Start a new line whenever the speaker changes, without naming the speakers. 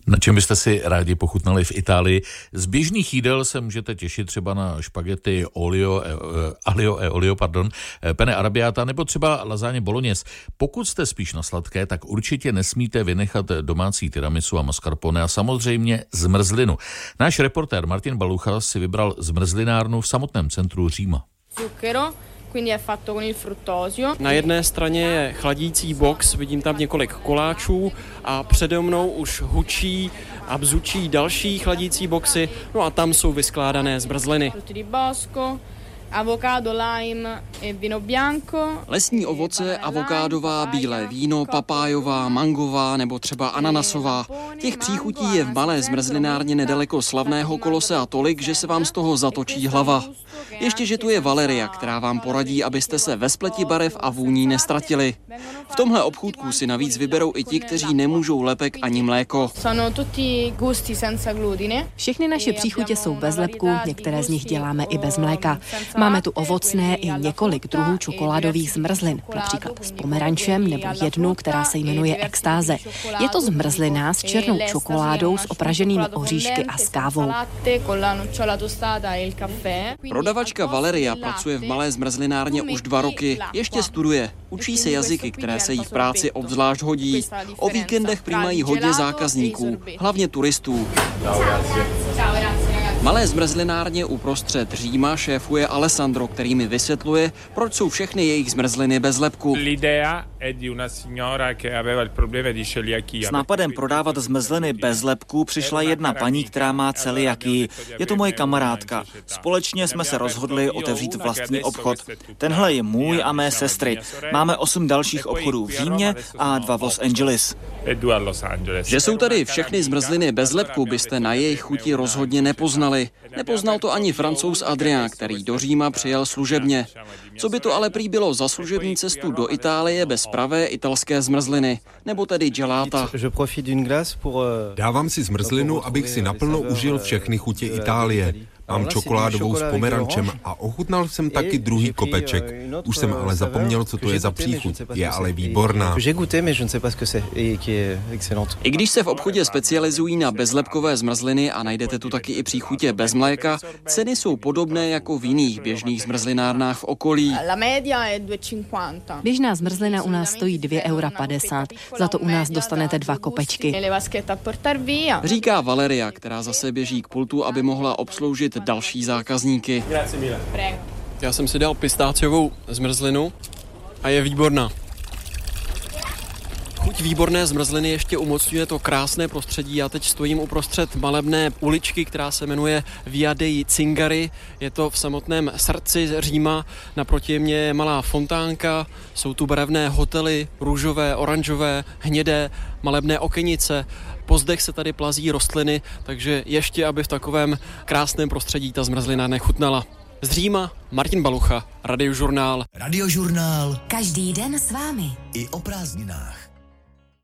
Na čem byste si rádi pochutnali v Itálii? Z běžných jídel se můžete těšit třeba na špagety aglio e olio, penne arrabbiata nebo třeba lasagne bolognese. Pokud jste spíš na sladké, tak určitě nesmíte vynechat domácí tiramisu a mascarpone a samozřejmě zmrzlinu. Náš reportér Martin Balucha si vybral zmrzlinárnu v samotném centru Říma.
Na jedné straně je chladící box, vidím tam několik koláčů a přede mnou už hučí a bzučí další chladící boxy, no a tam jsou vyskládané zmrzliny.
Avocado, lime e vino bianco.
Lesní ovoce, avokádová, bílé víno, papájová, mangová nebo třeba ananasová. Těch příchutí je v malé zmrzlinárně nedaleko slavného Kolosea tolik, že se vám z toho zatočí hlava. Ještě, že tu je Valeria, která vám poradí, abyste se ve spleti barev a vůní nestratili. V tomhle obchůdku si navíc vyberou i ti, kteří nemůžou lepek ani mléko.
Všechny naše příchutě jsou bez lepku, některé z nich děláme i bez mléka. Máme tu ovocné i několik druhů čokoládových zmrzlin, například s pomerančem nebo jednu, která se jmenuje extáze. Je to zmrzlina s černou čokoládou, s opraženými oříšky a s kávou.
Prodavačka Valeria pracuje v malé zmrzlinárně už 2 roky. Ještě studuje. Učí se jazyky, které se jí v práci obzvlášť hodí. O víkendech přijímají hodně zákazníků, hlavně turistů. Malé zmrzlinárně uprostřed Říma šéfuje Alessandro, který mi vysvětluje, proč jsou všechny jejich zmrzliny bez lepku.
S nápadem prodávat zmrzliny bez lepku přišla jedna paní, která má celiakii. Je to moje kamarádka. Společně jsme se rozhodli otevřít vlastní obchod. Tenhle je můj a mé sestry. Máme 8 dalších obchodů v Římě a 2 v Los Angeles.
Že jsou tady všechny zmrzliny bez lepku, byste na jejich chuti rozhodně nepoznali. Nepoznal to ani Francouz Adrien, který do Říma přijel služebně. Co by to ale prý bylo za služební cestu do Itálie bez pravé italské zmrzliny, nebo tedy gelata.
Dávám si zmrzlinu, abych si naplno užil všechny chutě Itálie. Mám čokoládovou s pomerančem a ochutnal jsem taky druhý kopeček. Už jsem ale zapomněl, co to je za příchuť. Je ale výborná.
I když se v obchodě specializují na bezlepkové zmrzliny a najdete tu taky i příchutě bez mléka, ceny jsou podobné jako v jiných běžných zmrzlinárnách v okolí.
Běžná zmrzlina u nás stojí 2,50 €. Za to u nás dostanete 2 kopečky.
Říká Valeria, která zase běží k pultu, aby mohla obsloužit další zákazníky. Já jsem si dal pistáciovou zmrzlinu a je výborná. Chuť výborné zmrzliny ještě umocňuje to krásné prostředí. Já teď stojím uprostřed malebné uličky, která se jmenuje Via dei Zingari. Je to v samotném srdci Říma. Naproti mě je malá fontánka, jsou tu barevné hotely, růžové, oranžové, hnědé, malebné okenice. Po zdech se tady plazí rostliny, takže ještě, aby v takovém krásném prostředí ta zmrzlina nechutnala. Z Říma Martin Balucha, Radiožurnál.
Radiožurnál. Každý den s vámi. I o prázdninách.